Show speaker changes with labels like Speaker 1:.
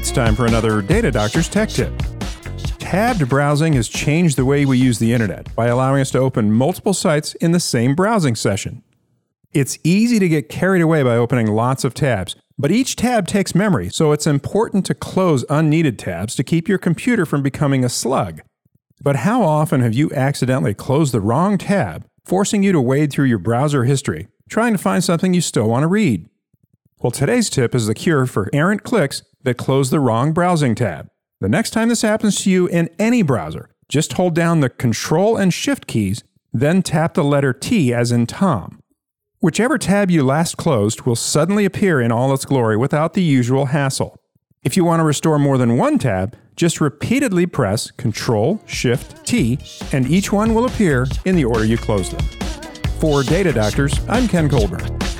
Speaker 1: It's time for another Data Doctor's Tech Tip. Tabbed browsing has changed the way we use the internet by allowing us to open multiple sites in the same browsing session. It's easy to get carried away by opening lots of tabs, but each tab takes memory, so it's important to close unneeded tabs to keep your computer from becoming a slug. But how often have you accidentally closed the wrong tab, forcing you to wade through your browser history, trying to find something you still want to read? Well, today's tip is the cure for errant clicks that close the wrong browsing tab. The next time this happens to you in any browser, just hold down the Control and Shift keys, then tap the letter T as in Tom. Whichever tab you last closed will suddenly appear in all its glory without the usual hassle. If you want to restore more than one tab, just repeatedly press Control, Shift, T, and each one will appear in the order you closed them. For Data Doctors, I'm Ken Colburn.